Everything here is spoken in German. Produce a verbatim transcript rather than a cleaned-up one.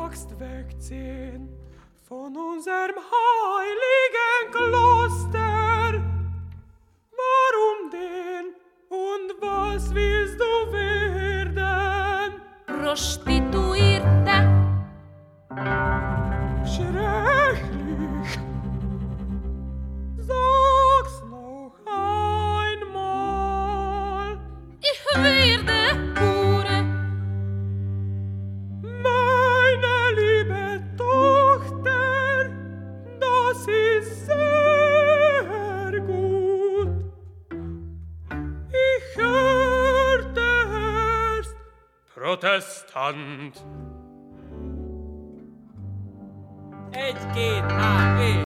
magst wegziehen von unserem heiligen Kloster. Warum denn und was willst du werden? Prostituierte. Schrecklich. Sag's noch einmal. Ich werde Hure. Meine liebe Tochter, das ist sehr gut. Ich hörte erst Protestant. Es geht A E